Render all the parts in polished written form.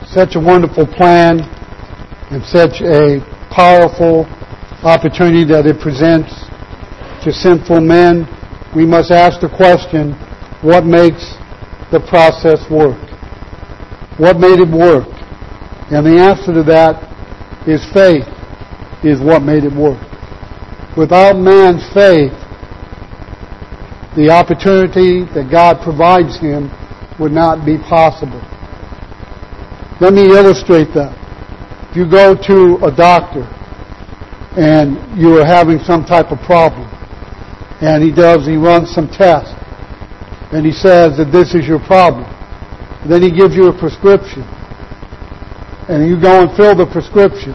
such a wonderful plan and such a powerful opportunity that it presents to sinful men, we must ask the question, what makes the process work? What made it work? And the answer to that is faith is what made it work. Without man's faith, the opportunity that God provides him would not be possible. Let me illustrate that. If you go to a doctor and you are having some type of problem, and he runs some tests, and he says that this is your problem. Then he gives you a prescription, and you go and fill the prescription.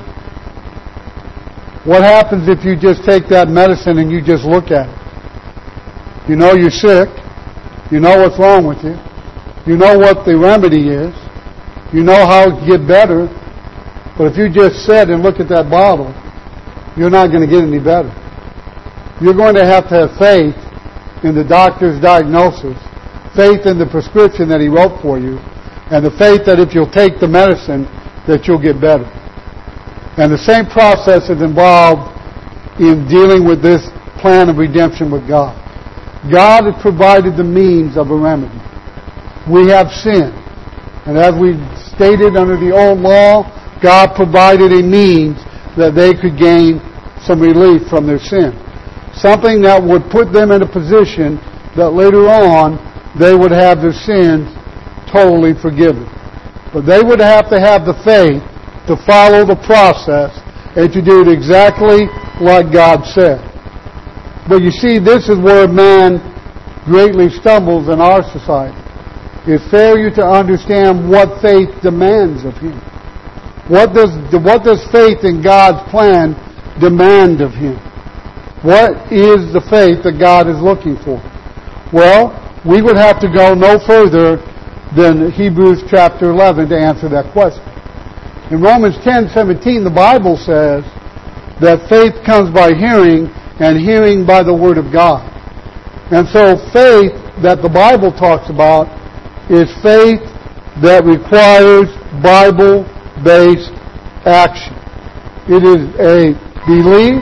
What happens if you just take that medicine and you just look at it? You know you're sick. You know what's wrong with you. You know what the remedy is. You know how to get better. But if you just sit and look at that bottle, you're not going to get any better. You're going to have faith in the doctor's diagnosis, faith in the prescription that he wrote for you, and the faith that if you'll take the medicine, that you'll get better. And the same process is involved in dealing with this plan of redemption with God. God has provided the means of a remedy. We have sinned. And as we stated under the old law, God provided a means that they could gain some relief from their sin. Something that would put them in a position that later on they would have their sins totally forgiven. But they would have to have the faith to follow the process and to do it exactly like God said. But you see, this is where man greatly stumbles in our society. Is failure to understand what faith demands of him. What does faith in God's plan demand of him? What is the faith that God is looking for? Well, we would have to go no further than Hebrews chapter 11 to answer that question. In Romans 10:17, the Bible says that faith comes by hearing, and hearing by the Word of God. And so faith that the Bible talks about is faith that requires Bible-based action. It is a belief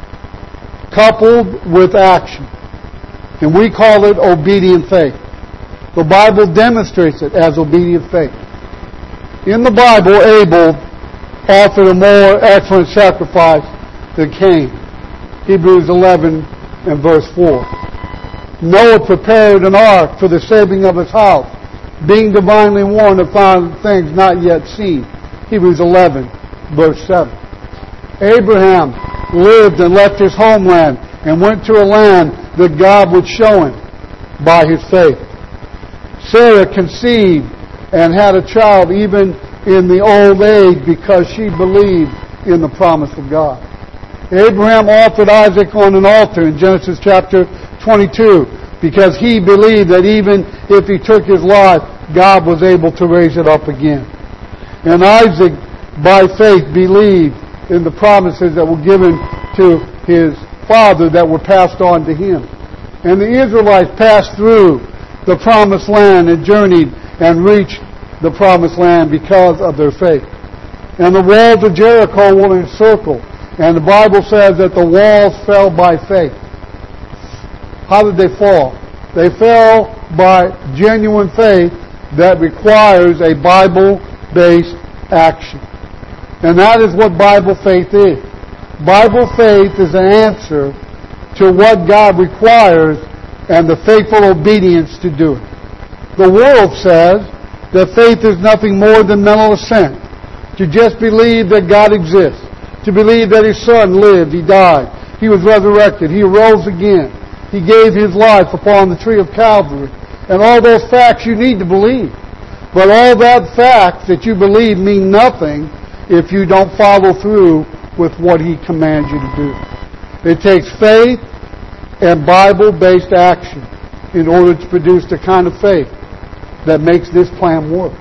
coupled with action. And we call it obedient faith. The Bible demonstrates it as obedient faith. In the Bible, Abel offered a more excellent sacrifice than Cain. Hebrews 11 and verse 4. Noah prepared an ark for the saving of his house, being divinely warned of things not yet seen. Hebrews 11, verse 7. Abraham lived and left his homeland and went to a land that God would show him by his faith. Sarah conceived and had a child even in the old age because she believed in the promise of God. Abraham offered Isaac on an altar in Genesis chapter 22 because he believed that even if he took his life, God was able to raise it up again. And Isaac, by faith, believed in the promises that were given to his father that were passed on to him. And the Israelites passed through the promised land and journeyed and reached the promised land because of their faith. And the walls of Jericho were encircled. And the Bible says that the walls fell by faith. How did they fall? They fell by genuine faith that requires a Bible-based action. And that is what Bible faith is. Bible faith is an answer to what God requires and the faithful obedience to do it. The world says that faith is nothing more than mental assent. To just believe that God exists. To believe that His Son lived, He died, He was resurrected, He arose again. He gave His life upon the tree of Calvary. And all those facts you need to believe. But all that facts that you believe mean nothing if you don't follow through with what He commands you to do. It takes faith and Bible-based action in order to produce the kind of faith that makes this plan work.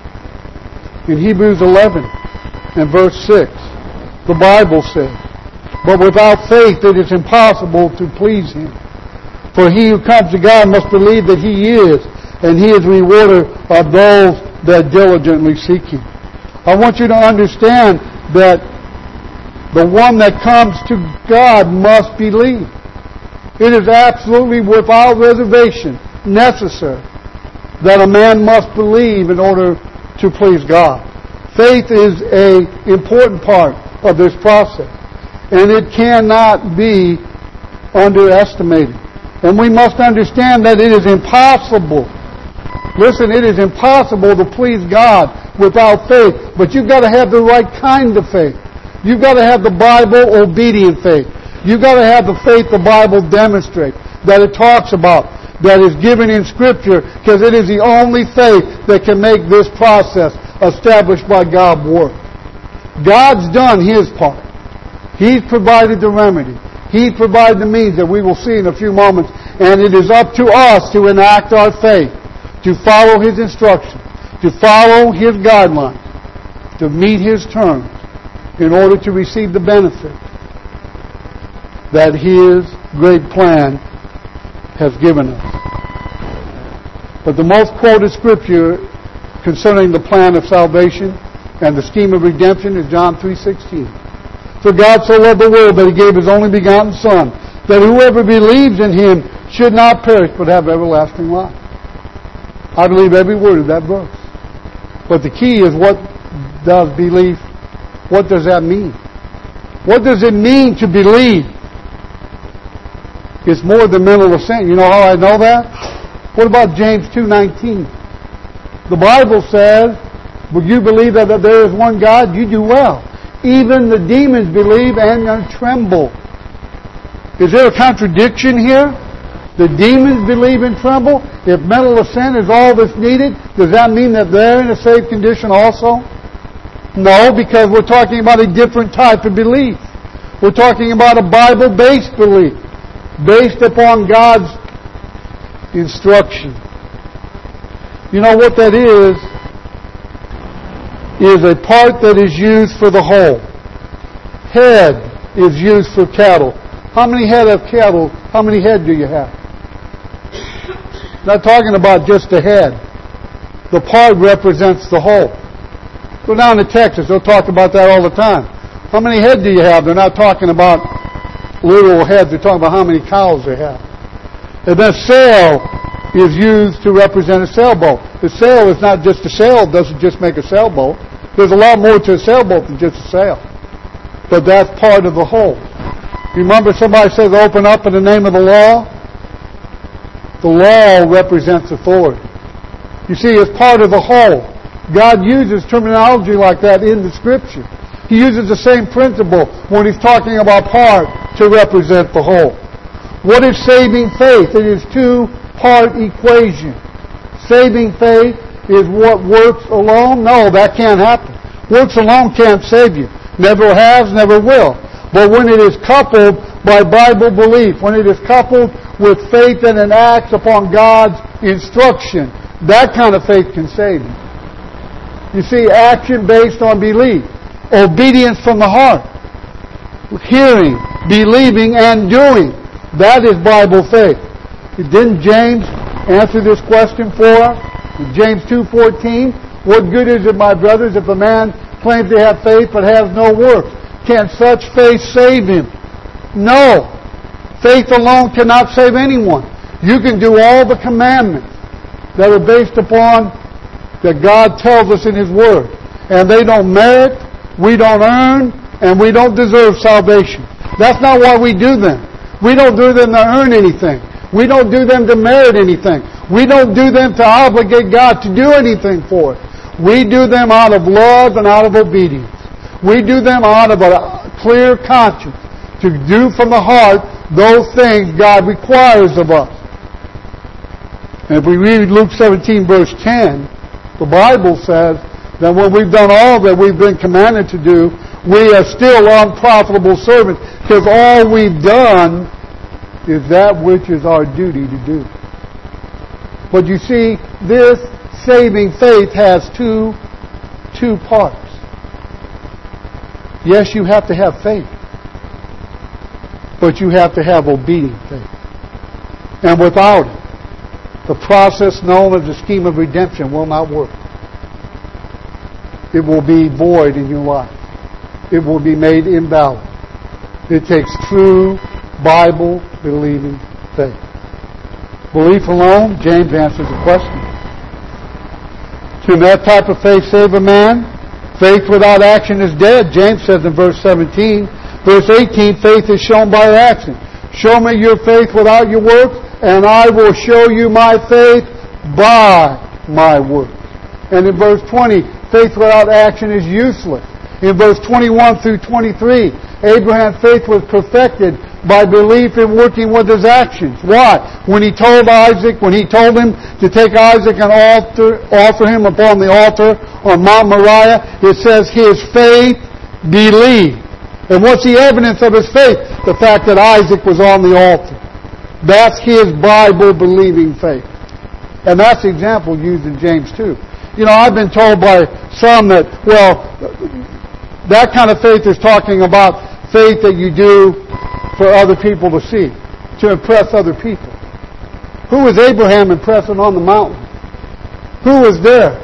In Hebrews 11 and verse 6, the Bible says, "But without faith it is impossible to please Him. For he who comes to God must believe that He is, and He is a rewarder of those that diligently seek Him." I want you to understand that the one that comes to God must believe. It is absolutely without reservation necessary that a man must believe in order to please God. Faith is an important part of this process, and it cannot be underestimated. And we must understand that it is impossible. Listen, it is impossible to please God without faith, but you've got to have the right kind of faith. You've got to have the Bible-obedient faith. You've got to have the faith the Bible demonstrates, that it talks about, that is given in Scripture, because it is the only faith that can make this process established by God's Word. God's done His part. He's provided the remedy. He's provided the means that we will see in a few moments, and it is up to us to enact our faith, to follow His instructions, to follow His guidelines, to meet His terms, in order to receive the benefit that His great plan has given us. But the most quoted scripture concerning the plan of salvation and the scheme of redemption is John 3:16. For God so loved the world that He gave His only begotten Son, that whoever believes in Him should not perish but have everlasting life. I believe every word of that verse. But the key is, what does belief, what does that mean? What does it mean to believe? It's more than mental assent. You know how I know that? What about James 2:19? The Bible says, "Will you believe that there is one God? You do well. Even the demons believe and tremble." Is there a contradiction here? The demons believe and tremble. If mental assent is all that's needed, does that mean that they're in a saved condition also? No, because we're talking about a different type of belief. We're talking about a Bible-based belief, based upon God's instruction. You know what that is a part that is used for the whole. Head is used for cattle. How many head of cattle, how many head do you have? Not talking about just the head. The part represents the whole. Go down to Texas, they'll talk about that all the time. How many head do you have? They're not talking about literal heads, they're talking about how many cows they have. And then sail is used to represent a sailboat. The sail is not just a sail, it doesn't just make a sailboat. There's a lot more to a sailboat than just a sail. But that's part of the whole. Remember somebody says open up in the name of the law? The law represents authority. You see, it's part of the whole. God uses terminology like that in the Scripture. He uses the same principle when He's talking about part to represent the whole. What is saving faith? It is two-part equation. Saving faith is what works alone? No, that can't happen. Works alone can't save you. Never has, never will. But when it is coupled by Bible belief, when it is coupled with faith that enacts upon God's instruction, that kind of faith can save you. You see, action based on belief. Obedience from the heart. Hearing, believing, and doing. That is Bible faith. Didn't James answer this question for us? In James 2:14, what good is it, my brothers, if a man claims to have faith but has no works? Can such faith save him? No. Faith alone cannot save anyone. You can do all the commandments that are based upon that God tells us in His Word. And they don't merit, we don't earn, and we don't deserve salvation. That's not why we do them. We don't do them to earn anything. We don't do them to merit anything. We don't do them to obligate God to do anything for us. We do them out of love and out of obedience. We do them out of a clear conscience to do from the heart those things God requires of us. And if we read Luke 17 verse 10, the Bible says that when we've done all that we've been commanded to do, we are still unprofitable servants, because all we've done is that which is our duty to do. But you see, this saving faith has two parts. Yes, you have to have faith, but you have to have obedient faith. And without it, the process known as the scheme of redemption will not work. it will be void in your life. It will be made invalid. It takes true Bible-believing faith. Belief alone, James answers the question. Can that type of faith save a man? Faith without action is dead, James says in verse 17. Verse 18, faith is shown by action. Show me your faith without your works, and I will show you my faith by my works. And in verse 20, faith without action is useless. In verse 21 through 23, Abraham's faith was perfected by belief in working with his actions. Why? When he told him to take Isaac and offer him upon the altar on Mount Moriah, it says his faith believed. And what's the evidence of his faith? The fact that Isaac was on the altar. That's his Bible-believing faith. And that's the example used in James 2. You know, I've been told by some that, well, that kind of faith is talking about faith that you do for other people to see, to impress other people. Who was Abraham impressing on the mountain? Who was there?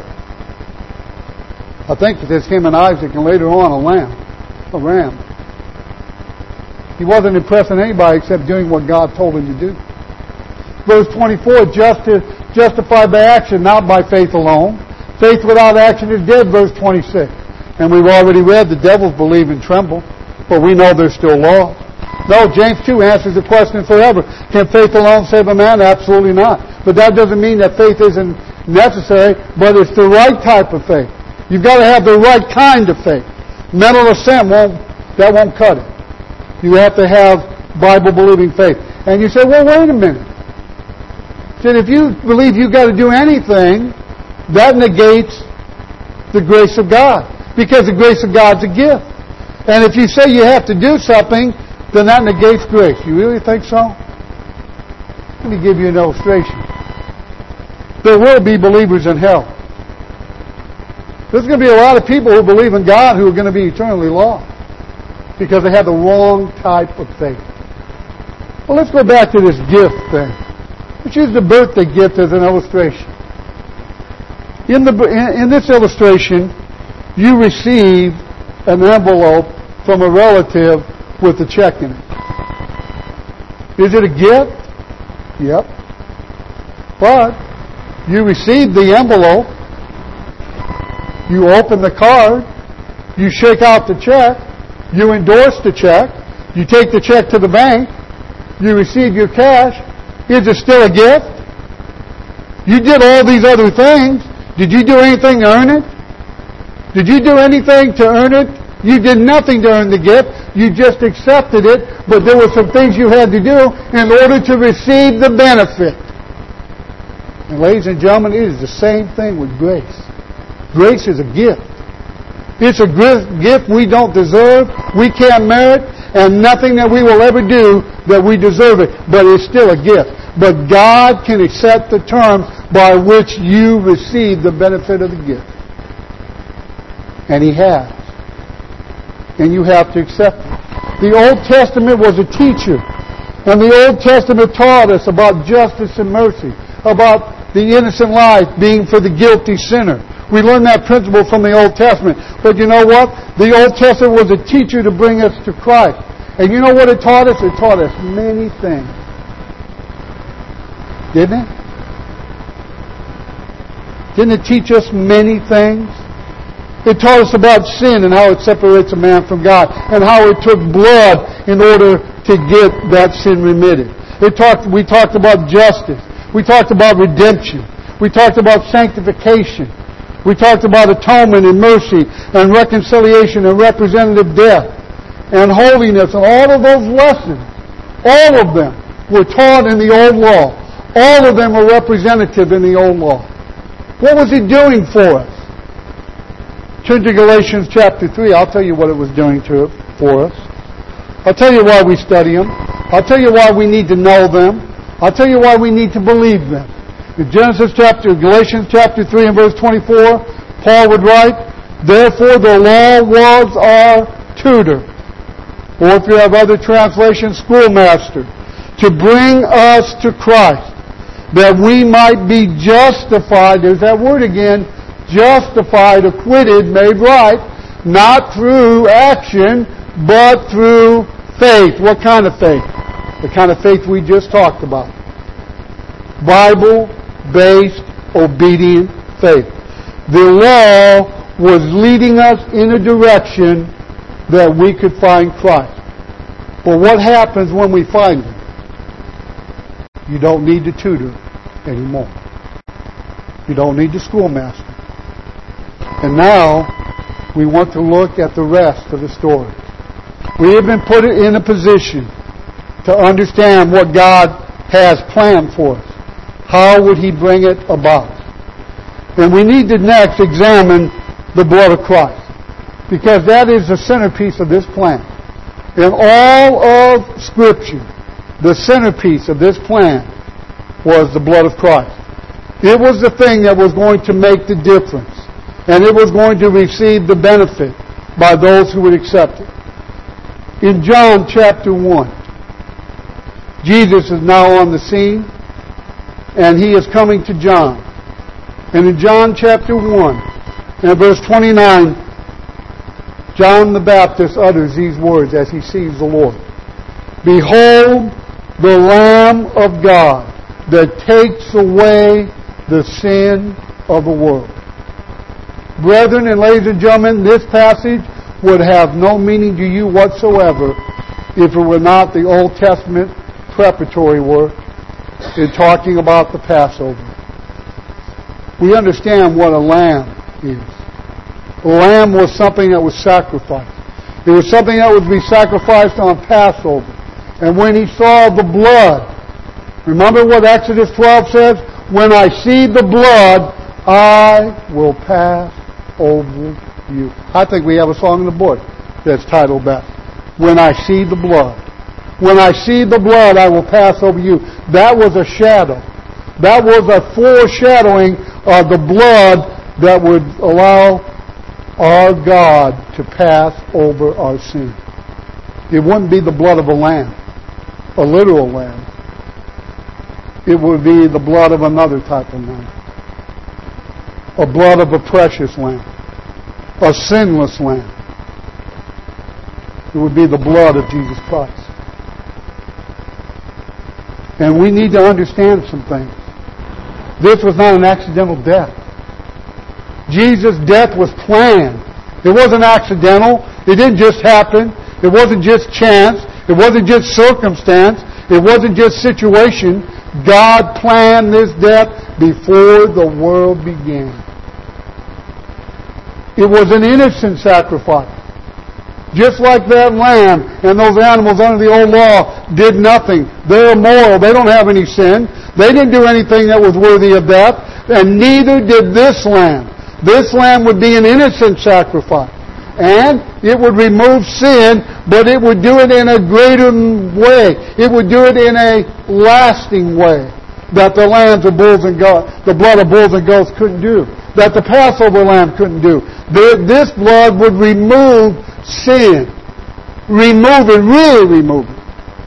I think it's him and Isaac, and later on a ram. He wasn't impressing anybody except doing what God told him to do. Verse 24, justified by action, not by faith alone. Faith without action is dead, verse 26. And we've already read the devils believe and tremble, but we know they're still lost. No, James 2 answers the question forever. Can faith alone save a man? Absolutely not. But that doesn't mean that faith isn't necessary, but it's the right type of faith. You've got to have the right kind of faith. Mental assent won't cut it. You have to have Bible-believing faith. And you say, well, wait a minute. Said, if you believe you've got to do anything, that negates the grace of God. Because the grace of God's a gift. And if you say you have to do something, then that negates grace. You really think so? Let me give you an illustration. There will be believers in hell. There's going to be a lot of people who believe in God who are going to be eternally lost because they have the wrong type of faith. Well, let's go back to this gift thing. Let's use the birthday gift as an illustration. In this illustration, you receive an envelope from a relative with a check in it. Is it a gift? Yep. But you receive the envelope, you open the card, you shake out the check, you endorse the check, you take the check to the bank, you receive your cash. Is it still a gift? You did all these other things. Did you do anything to earn it? Did you do anything to earn it? You did nothing to earn the gift. You just accepted it, but there were some things you had to do in order to receive the benefit. And ladies and gentlemen, it is the same thing with grace. Grace is a gift. It's a gift we don't deserve, we can't merit, and nothing that we will ever do that we deserve it. But it's still a gift. But God can accept the terms by which you receive the benefit of the gift. And He has. And you have to accept it. The Old Testament was a teacher. And the Old Testament taught us about justice and mercy, about the innocent life being for the guilty sinner. We learned that principle from the Old Testament. But you know what? The Old Testament was a teacher to bring us to Christ. And you know what it taught us? It taught us many things. Didn't it? Didn't it teach us many things? It taught us about sin and how it separates a man from God, and how it took blood in order to get that sin remitted. We talked about justice. We talked about redemption. We talked about sanctification. We talked about atonement and mercy and reconciliation and representative death and holiness, and all of those lessons, all of them were taught in the Old Law. All of them were representative in the Old Law. What was He doing for us? Turn to Galatians chapter 3. I'll tell you what it was doing for us. I'll tell you why we study them. I'll tell you why we need to know them. I'll tell you why we need to believe them. In Galatians chapter 3 and verse 24, Paul would write, "Therefore the law was our tutor," or if you have other translations, schoolmaster, "to bring us to Christ, that we might be justified," there's that word again, justified, acquitted, made right, not through action, but through faith. What kind of faith? The kind of faith we just talked about. Bible-based, obedient faith. The law was leading us in a direction that we could find Christ. But what happens when we find Him? You don't need the tutor anymore. You don't need the schoolmaster. And now, we want to look at the rest of the story. We have been put in a position to understand what God has planned for us. How would He bring it about? And we need to next examine the blood of Christ, because that is the centerpiece of this plan. In all of Scripture, the centerpiece of this plan was the blood of Christ. It was the thing that was going to make the difference, and it was going to receive the benefit by those who would accept it. In John chapter 1, Jesus is now on the scene, and He is coming to John. And in John chapter 1, and verse 29, John the Baptist utters these words as he sees the Lord. Behold the Lamb of God that takes away the sin of the world. Brethren and ladies and gentlemen, this passage would have no meaning to you whatsoever if it were not the Old Testament preparatory work in talking about the Passover. We understand what a lamb is. A lamb was something that was sacrificed. It was something that would be sacrificed on Passover. And when He saw the blood, remember what Exodus 12 says? When I see the blood, I will pass over you. I think we have a song in the book that's titled that. When I see the blood. When I see the blood, I will pass over you. That was a shadow. That was a foreshadowing of the blood that would allow our God to pass over our sin. It wouldn't be the blood of a lamb, a literal lamb. It would be the blood of another type of lamb. A blood of a precious lamb. A sinless lamb. It would be the blood of Jesus Christ. And we need to understand some things. This was not an accidental death. Jesus' death was planned. It wasn't accidental. It didn't just happen. It wasn't just chance. It wasn't just circumstance. It wasn't just situation. God planned this death before the world began. It was an innocent sacrifice. Just like that lamb and those animals under the old law did nothing. They're immoral. They don't have any sin. They didn't do anything that was worthy of death. And neither did this lamb. This lamb would be an innocent sacrifice. And it would remove sin, but it would do it in a greater way. It would do it in a lasting way that the lambs of bulls and goats, the blood of bulls and goats couldn't do. That the Passover lamb couldn't do. This blood would remove sin. Remove it, really remove it.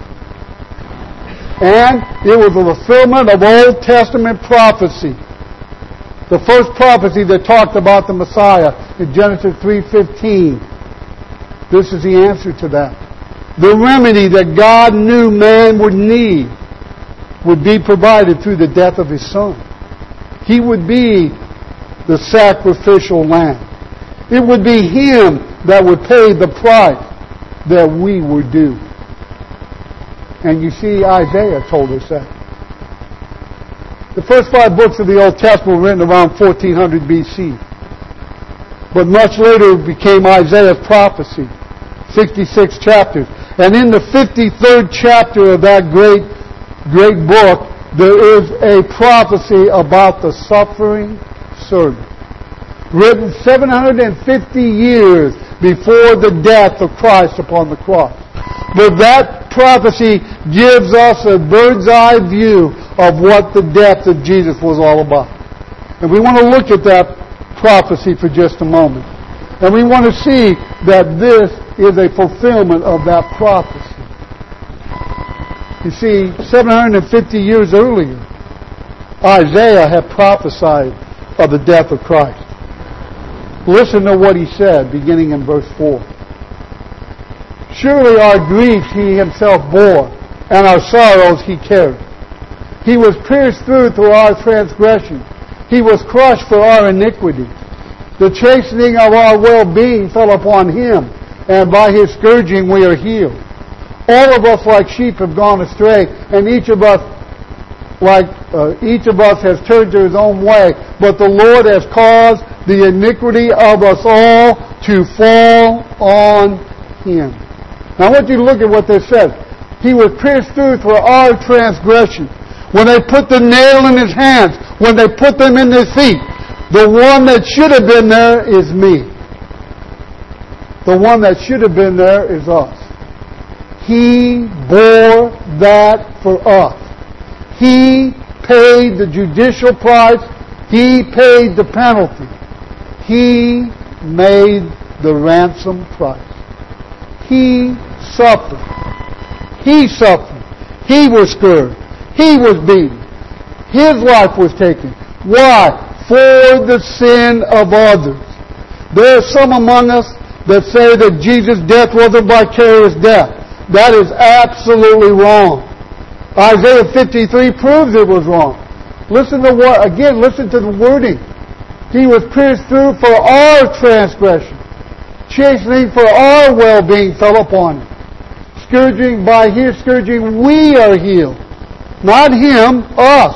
And it was a fulfillment of Old Testament prophecy. The first prophecy that talked about the Messiah in Genesis 3:15. This is the answer to that. The remedy that God knew man would need would be provided through the death of His Son. He would be the sacrificial lamb. It would be Him that would pay the price that we were due. And you see, Isaiah told us that. The first 5 books of the Old Testament were written around 1400 BC. But much later became Isaiah's prophecy. 66 chapters. And in the 53rd chapter of that great book, there is a prophecy about the suffering servant. Written 750 years before the death of Christ upon the cross. But that prophecy gives us a bird's eye view of what the death of Jesus was all about. And we want to look at that prophecy for just a moment. And we want to see that this is a fulfillment of that prophecy. You see, 750 years earlier, Isaiah had prophesied of the death of Christ. Listen to what he said, beginning in verse 4. Surely our griefs he himself bore, and our sorrows he carried. He was pierced through our transgression. He was crushed for our iniquity. The chastening of our well-being fell upon him, and by his scourging we are healed. All of us like sheep have gone astray, and each of us has turned to his own way. But the Lord has caused the iniquity of us all to fall on him. Now I want you to look at what this says. He was pierced through for our transgression. When they put the nail in his hands, when they put them in his feet, the one that should have been there is me. The one that should have been there is us. He bore that for us. He paid the judicial price. He paid the penalty. He made the ransom price. He suffered. He suffered. He was scourged. He was beaten. His life was taken. Why? For the sin of others. There are some among us that say that Jesus' death was a vicarious death. That is absolutely wrong. Isaiah 53 proves it was wrong. Listen to the wording. He was pierced through for our transgression. Chastening for our well-being fell upon him. Scourging, by his scourging we are healed. Not him, us.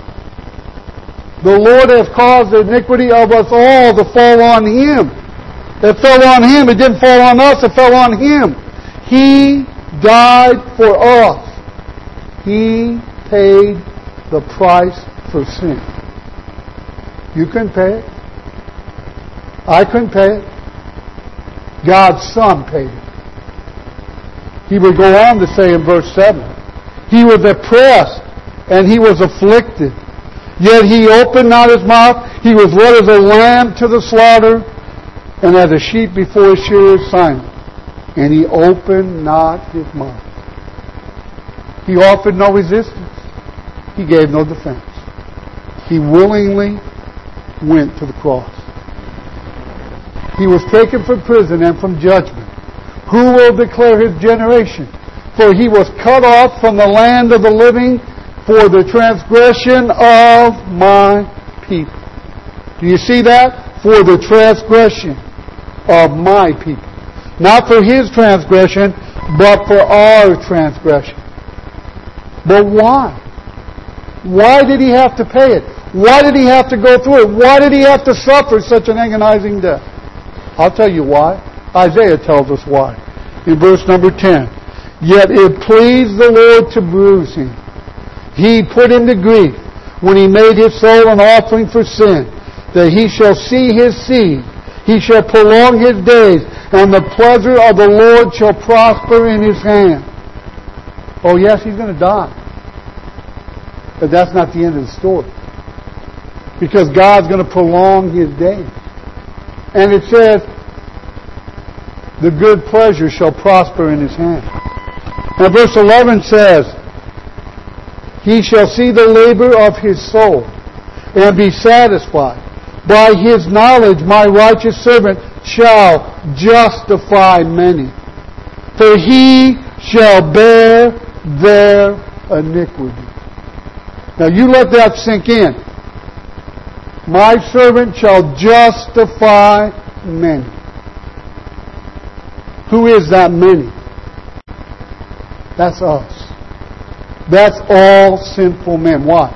The Lord has caused the iniquity of us all to fall on him. It fell on him. It didn't fall on us. It fell on him. He died for us. He paid the price for sin. You couldn't pay it. I couldn't pay it. God's Son paid it. He would go on to say in verse 7, he was oppressed and he was afflicted. Yet he opened not his mouth. He was led as a lamb to the slaughter, and as a sheep before his shearers silent. And he opened not his mouth. He offered no resistance. He gave no defense. He willingly went to the cross. He was taken from prison and from judgment. Who will declare his generation? For he was cut off from the land of the living for the transgression of my people. Do you see that? For the transgression of my people. Not for his transgression, but for our transgression. But why? Why did he have to pay it? Why did he have to go through it? Why did he have to suffer such an agonizing death? I'll tell you why. Isaiah tells us why. In verse number 10. Yet it pleased the Lord to bruise him. He put him to grief when he made his soul an offering for sin, that he shall see his seed. He shall prolong his days, and the pleasure of the Lord shall prosper in his hand. Oh yes, he's going to die. But that's not the end of the story. Because God's going to prolong his days. And it says, the good pleasure shall prosper in his hand. Now verse 11 says, he shall see the labor of his soul and be satisfied. By his knowledge my righteous servant shall justify many. For he shall bear their iniquity. Now you let that sink in. My servant shall justify many. Who is that many? That's us. That's all sinful men. Why?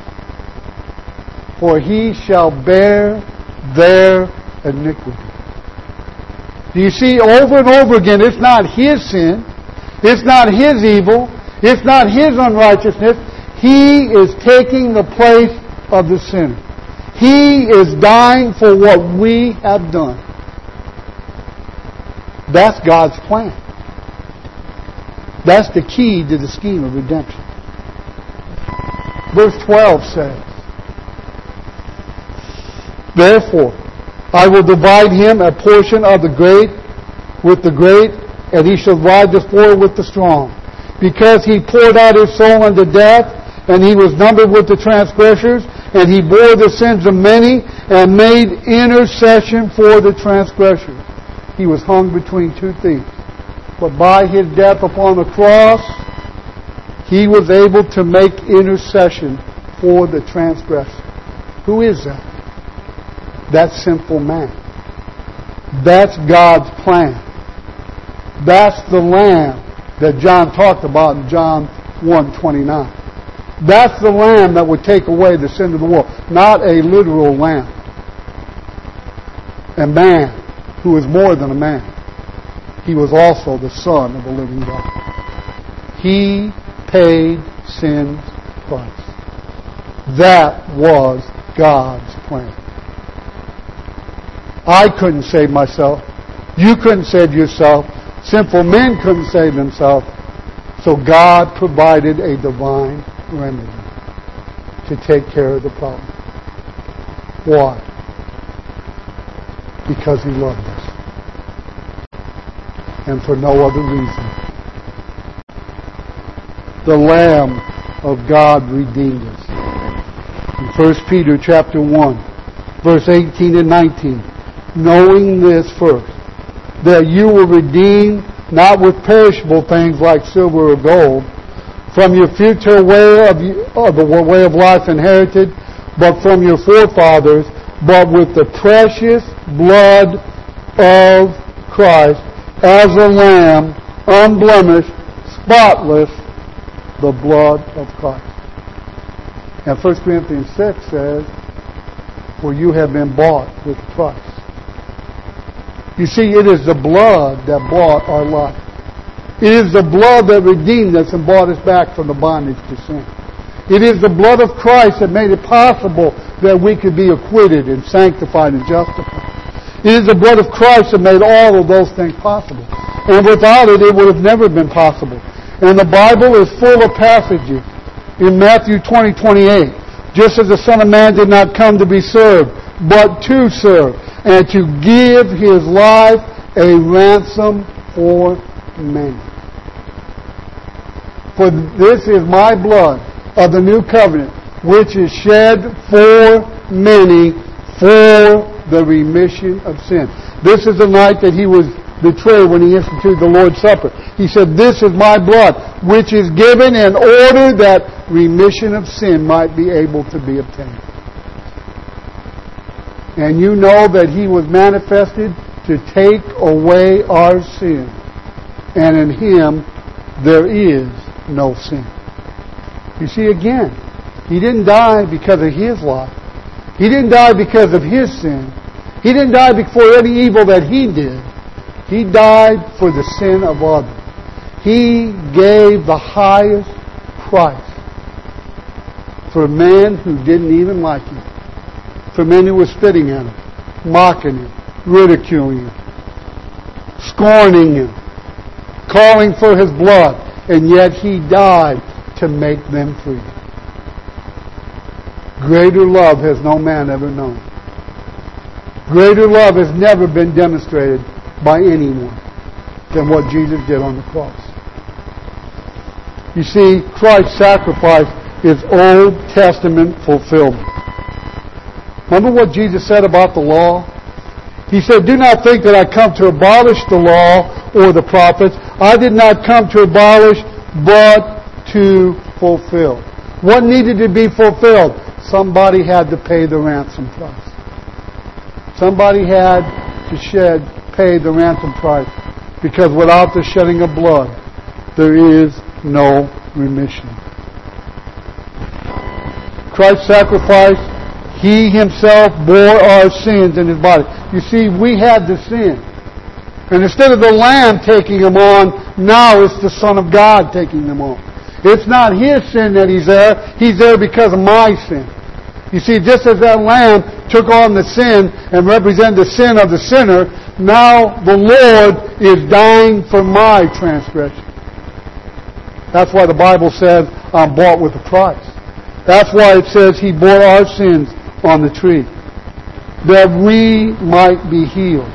For he shall bear their iniquity. Do you see, over and over again, it's not his sin, it's not his evil, it's not his unrighteousness. He is taking the place of the sinner. He is dying for what we have done. That's God's plan. That's the key to the scheme of redemption. Verse 12 says, therefore, I will divide him a portion of the great with the great, and he shall divide the spoil with the strong. Because he poured out his soul unto death, and he was numbered with the transgressors, And He bore the sins of many and made intercession for the transgressors. He was hung between two thieves. But by His death upon the cross, He was able to make intercession for the transgressor. Who is that? That's sinful man. That's God's plan. That's the Lamb that John talked about in John 1:29. That's the Lamb that would take away the sin of the world. Not a literal lamb. A man who is more than a man. He was also the Son of the living God. He paid sin's price. That was God's plan. I couldn't save myself. You couldn't save yourself. Sinful men couldn't save themselves. So God provided a divine remedy to take care of the problem. Why? Because He loved us. And for no other reason. The Lamb of God redeemed us. In 1 Peter chapter 1, verse 18 and 19, knowing this first, that you were redeemed not with perishable things like silver or gold, from your future way of the way of life inherited, but from your forefathers, but with the precious blood of Christ, as a lamb, unblemished, spotless, the blood of Christ. And 1 Corinthians 6 says, for you have been bought with a price. You see, it is the blood that bought our life. It is the blood that redeemed us and brought us back from the bondage to sin. It is the blood of Christ that made it possible that we could be acquitted and sanctified and justified. It is the blood of Christ that made all of those things possible. And without it, it would have never been possible. And the Bible is full of passages. In Matthew 20:28, just as the Son of Man did not come to be served, but to serve, and to give His life a ransom for many. For this is my blood of the new covenant, which is shed for many for the remission of sin. This is the night that He was betrayed when He instituted the Lord's Supper. He said, this is my blood, which is given in order that remission of sin might be able to be obtained. And you know that He was manifested to take away our sin. And in Him there is no sin. You see, again, He didn't die because of His life. He didn't die because of His sin. He didn't die for any evil that He did. He died for the sin of others. He gave the highest price for men who didn't even like Him. For men who were spitting at Him, mocking Him, ridiculing Him, scorning Him, calling for His blood, and yet He died to make them free. Greater love has no man ever known. Greater love has never been demonstrated by anyone than what Jesus did on the cross. You see, Christ's sacrifice is Old Testament fulfillment. Remember what Jesus said about the law? He said, do not think that I come to abolish the law or the prophets. I did not come to abolish, but to fulfill. What needed to be fulfilled? Somebody had to pay the ransom price. Somebody had to pay the ransom price. Because without the shedding of blood, there is no remission. Christ's sacrifice, He Himself bore our sins in His body. You see, we had the sin. And instead of the Lamb taking them on, now it's the Son of God taking them on. It's not His sin that He's there because of my sin. You see, just as that Lamb took on the sin and represented the sin of the sinner, now the Lord is dying for my transgression. That's why the Bible says, I'm bought with a price. That's why it says He bore our sins on the tree, that we might be healed,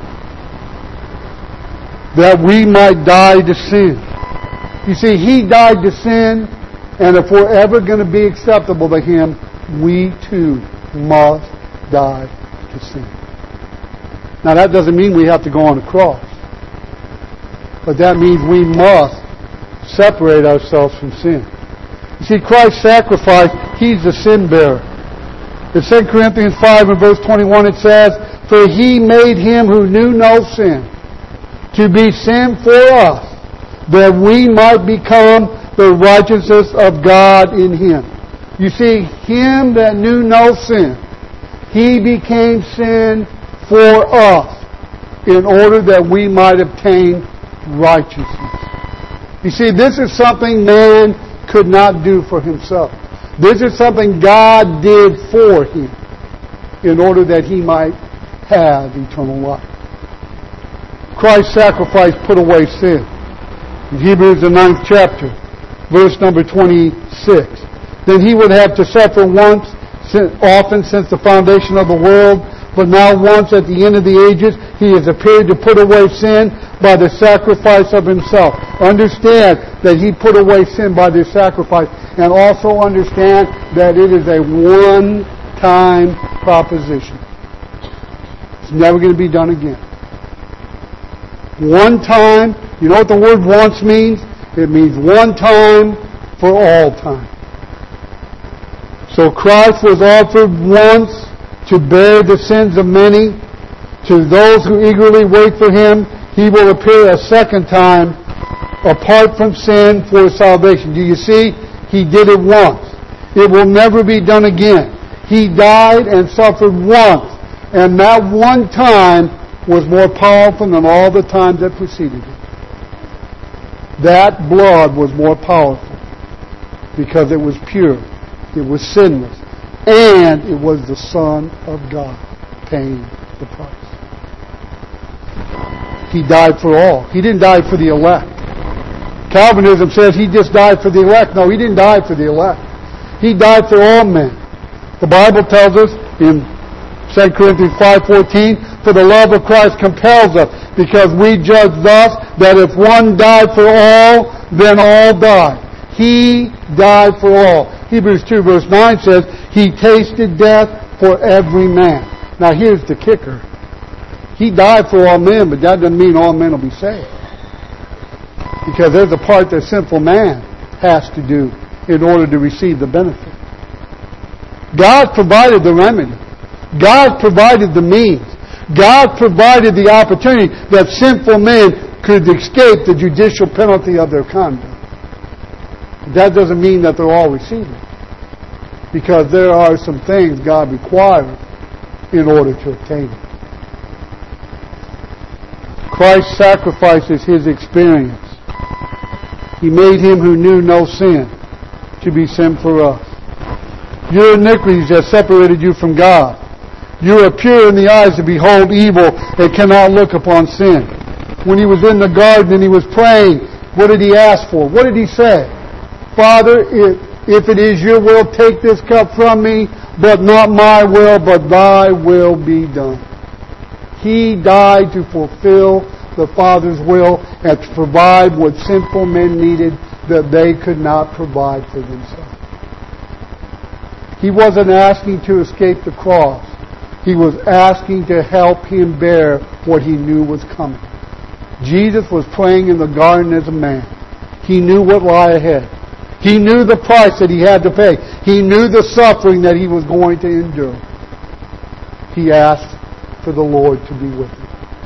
that we might die to sin. You see, He died to sin, and if we're ever going to be acceptable to Him, we too must die to sin. Now that doesn't mean we have to go on a cross. But that means we must separate ourselves from sin. You see, Christ's sacrifice, He's the sin bearer. In 2 Corinthians 5 and verse 21 it says, "For He made Him who knew no sin to be sin for us, that we might become the righteousness of God in Him." You see, Him that knew no sin, He became sin for us in order that we might obtain righteousness. You see, this is something man could not do for himself. This is something God did for him in order that he might have eternal life. Christ's sacrifice put away sin. In Hebrews the 9th chapter, verse number 26. "Then He would have to suffer once, often since the foundation of the world, but now once at the end of the ages, He has appeared to put away sin by the sacrifice of Himself." Understand that He put away sin by this sacrifice, and also understand that it is a one-time proposition. It's never going to be done again. One time. You know what the word once means? It means one time for all time. So Christ was offered once to bear the sins of many. To those who eagerly wait for Him, He will appear a second time apart from sin for salvation. Do you see? He did it once. It will never be done again. He died and suffered once. And that one time was more powerful than all the times that preceded it. That blood was more powerful because it was pure. It was sinless. And it was the Son of God paying the price. He died for all. He didn't die for the elect. Calvinism says He just died for the elect. No, He didn't die for the elect. He died for all men. The Bible tells us in 2 Corinthians 5:14, "For the love of Christ compels us, because we judge thus, that if one died for all, then all died." He died for all. Hebrews 2 verse 9 says, "He tasted death for every man." Now here's the kicker. He died for all men, but that doesn't mean all men will be saved. Because there's a part that sinful man has to do in order to receive the benefit. God provided the remedy. God provided the means. God provided the opportunity that sinful men could escape the judicial penalty of their conduct. That doesn't mean that they're all receiving. Because there are some things God requires in order to obtain it. Christ sacrifices His experience. He made Him who knew no sin to be sin for us. Your iniquities have separated you from God. You are pure in the eyes to behold evil and cannot look upon sin. When He was in the garden and He was praying, what did He ask for? What did He say? "Father, if it is your will, take this cup from me, but not my will, but Thy will be done." He died to fulfill the Father's will and to provide what sinful men needed that they could not provide for themselves. He wasn't asking to escape the cross. He was asking to help Him bear what He knew was coming. Jesus was praying in the garden as a man. He knew what lay ahead. He knew the price that He had to pay. He knew the suffering that He was going to endure. He asked for the Lord to be with Him.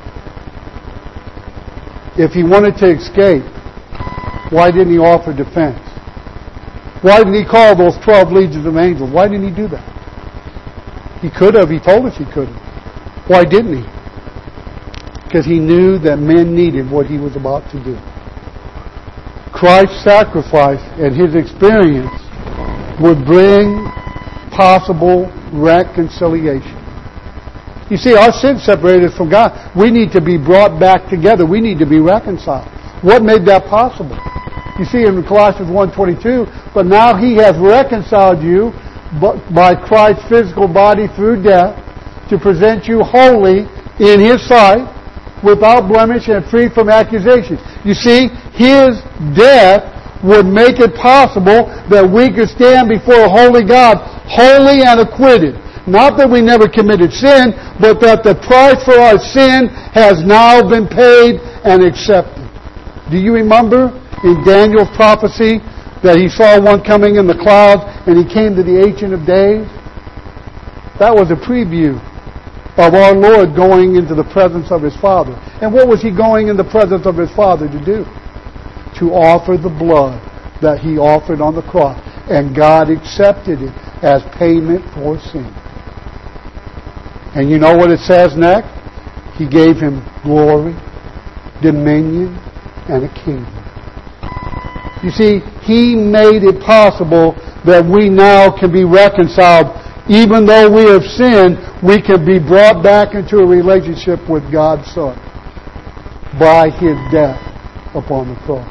If He wanted to escape, why didn't He offer defense? Why didn't He call those 12 legions of angels? Why didn't He do that? He could have. He told us He could have. Why didn't He? Because He knew that men needed what He was about to do. Christ's sacrifice and His experience would bring possible reconciliation. You see, our sin separated us from God. We need to be brought back together. We need to be reconciled. What made that possible? You see in Colossians 1:22, "But now He has reconciled you by Christ's physical body through death to present you holy in His sight, without blemish and free from accusation." You see, His death would make it possible that we could stand before a holy God, holy and acquitted. Not that we never committed sin, but that the price for our sin has now been paid and accepted. Do you remember in Daniel's prophecy that he saw one coming in the clouds and he came to the Ancient of Days? That was a preview of our Lord going into the presence of His Father. And what was He going in the presence of His Father to do? To offer the blood that He offered on the cross. And God accepted it as payment for sin. And you know what it says next? He gave Him glory, dominion, and a kingdom. You see, He made it possible that we now can be reconciled. Even though we have sinned, we can be brought back into a relationship with God's Son by His death upon the cross.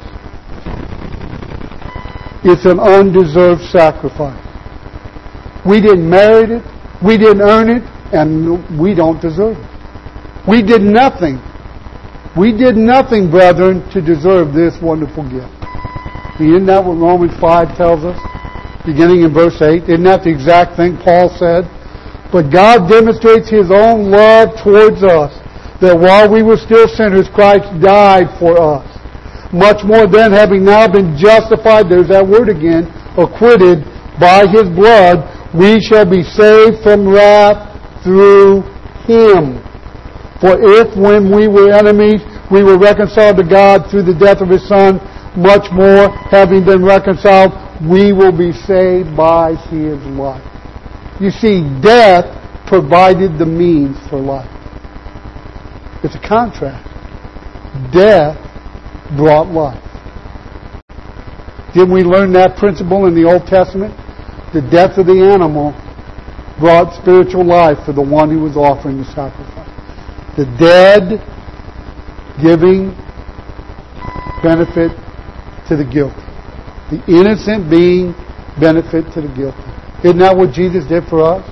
It's an undeserved sacrifice. We didn't merit it, we didn't earn it, and we don't deserve it. We did nothing. We did nothing, brethren, to deserve this wonderful gift. Isn't that what Romans 5 tells us? Beginning in verse 8. Isn't that the exact thing Paul said? But God demonstrates His own love towards us, that while we were still sinners, Christ died for us. Much more then, having now been justified, there's that word again, acquitted by His blood, we shall be saved from wrath through Him. For if when we were enemies, we were reconciled to God through the death of His Son, much more, having been reconciled, we will be saved by His life. You see, death provided the means for life. It's a contrast. Death brought life. Didn't we learn that principle in the Old Testament? The death of the animal brought spiritual life for the one who was offering the sacrifice. The dead giving benefit to the guilty. The innocent being benefit to the guilty. Isn't that what Jesus did for us?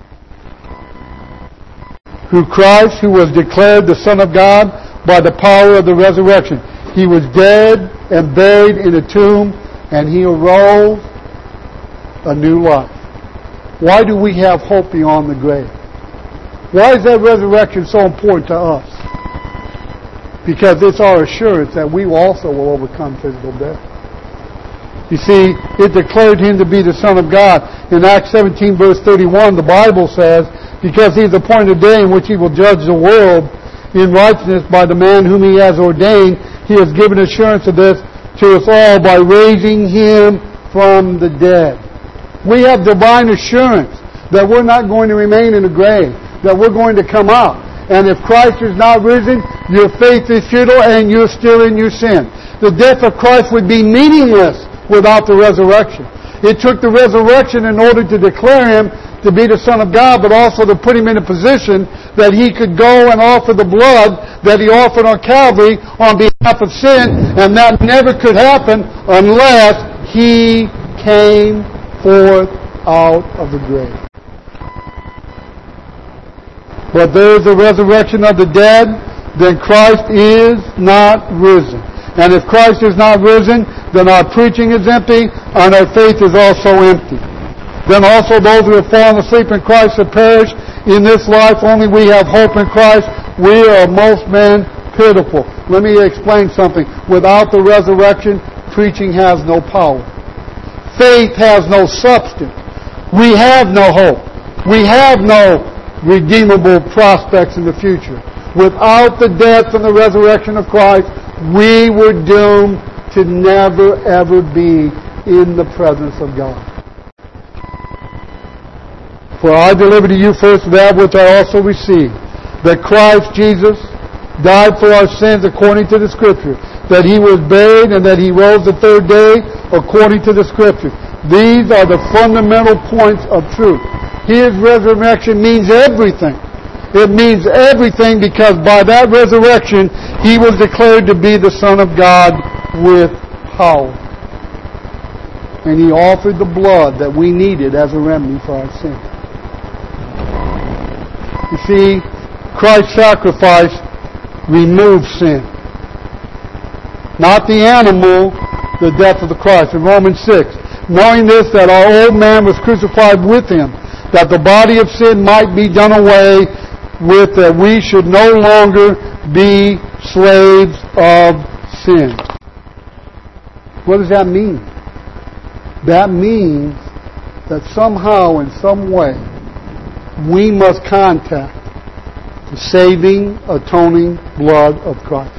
Through Christ, who was declared the Son of God by the power of the resurrection. He was dead and buried in a tomb, and He arose a new life. Why do we have hope beyond the grave? Why is that resurrection so important to us? Because it's our assurance that we also will overcome physical death. You see, it declared Him to be the Son of God. In Acts 17 verse 31, the Bible says, because He has appointed a day in which He will judge the world in righteousness by the man whom He has ordained, He has given assurance of this to us all by raising Him from the dead. We have divine assurance that we're not going to remain in the grave, that we're going to come out. And if Christ is not risen, your faith is futile and you're still in your sin. The death of Christ would be meaningless without the resurrection. It took the resurrection in order to declare Him to be the Son of God, but also to put Him in a position that He could go and offer the blood that He offered on Calvary on behalf of sin, and that never could happen unless He came forth out of the grave. But there is a resurrection of the dead, then Christ is not risen. And if Christ is not risen, then our preaching is empty, and our faith is also empty. Then also those who have fallen asleep in Christ have perished. In this life only we have hope in Christ. We are most men pitiful. Let me explain something. Without the resurrection, preaching has no power. Faith has no substance. We have no hope. We have no redeemable prospects in the future. Without the death and the resurrection of Christ, we were doomed to never ever be in the presence of God. For I delivered to you first that which I also received, that Christ Jesus died for our sins according to the Scripture, that He was buried and that He rose the third day according to the Scripture. These are the fundamental points of truth. His resurrection means everything. It means everything because by that resurrection, He was declared to be the Son of God with power. And He offered the blood that we needed as a remedy for our sin. You see, Christ's sacrifice removes sin. Not the animal, the death of the Christ. In Romans 6, knowing this, that our old man was crucified with Him, that the body of sin might be done away with, that we should no longer be slaves of sin. What does that mean? That means that somehow, in some way, we must contact the saving, atoning blood of Christ.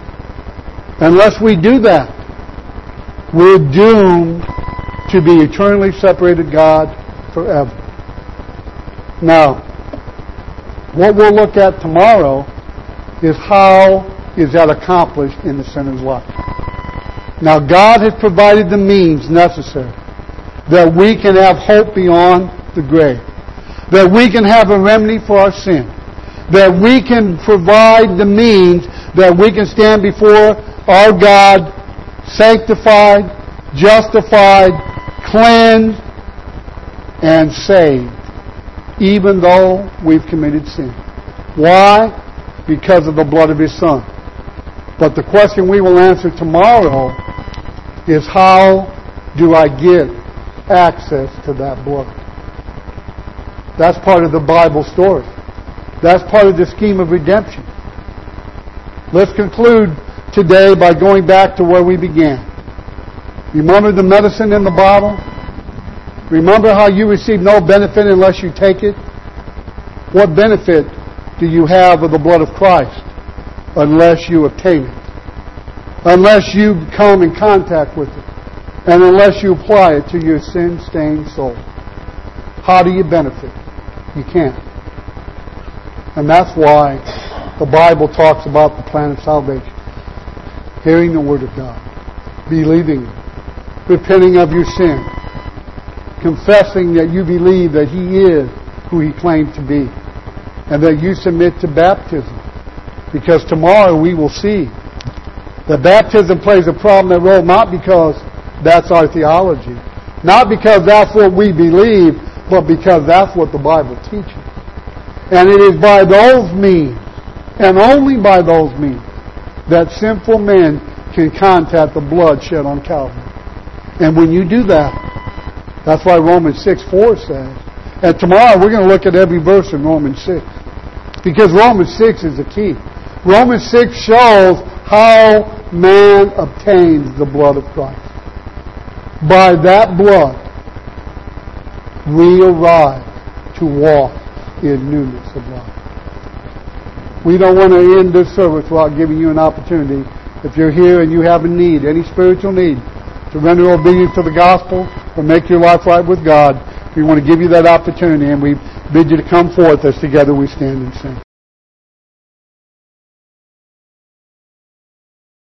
Unless we do that, we're doomed to be eternally separated God forever. Now, what we'll look at tomorrow is how is that accomplished in the sinner's life. Now, God has provided the means necessary that we can have hope beyond the grave, that we can have a remedy for our sin, that we can provide the means that we can stand before our God sanctified, justified, cleansed, and saved, even though we've committed sin. Why? Because of the blood of His Son. But the question we will answer tomorrow is, how do I get access to that blood? That's part of the Bible story. That's part of the scheme of redemption. Let's conclude today by going back to where we began. Remember the medicine in the bottle? Remember how you receive no benefit unless you take it? What benefit do you have of the blood of Christ unless you obtain it? Unless you come in contact with it. And unless you apply it to your sin-stained soul. How do you benefit? You can't. And that's why the Bible talks about the plan of salvation. Hearing the Word of God. Believing it. Repenting of your sin. Confessing that you believe that He is who He claimed to be. And that you submit to baptism. Because tomorrow we will see that baptism plays a prominent role, not because that's our theology, not because that's what we believe, but because that's what the Bible teaches. And it is by those means, and only by those means, that sinful men can contact the blood shed on Calvary. And when you do that, that's why Romans 6:4 says, and tomorrow we're going to look at every verse in Romans 6. Because Romans 6 is the key. Romans 6 shows how man obtains the blood of Christ. By that blood, we arrive to walk in newness of life. We don't want to end this service without giving you an opportunity, if you're here and you have a need, any spiritual need, to render obedience to the gospel or make your life right with God. We want to give you that opportunity, and we bid you to come forth as together we stand and sing.